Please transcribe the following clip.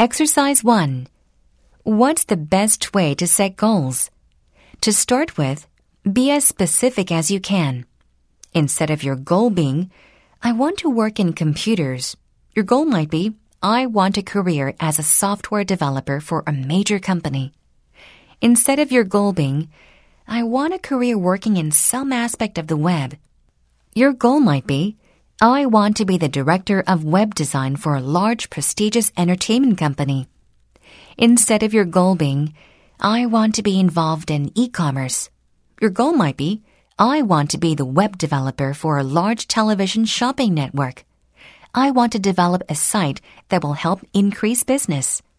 Exercise 1. What's the best way to set goals? To start with, be as specific as you can. Instead of your goal being, I want to work in computers, your goal might be, I want a career as a software developer for a major company. Instead of your goal being, I want a career working in some aspect of the web, your goal might be, I want to be the director of web design for a large prestigious entertainment company. Instead of your goal being, I want to be involved in e-commerce, your goal might be, I want to be the web developer for a large television shopping network. I want to develop a site that will help increase business.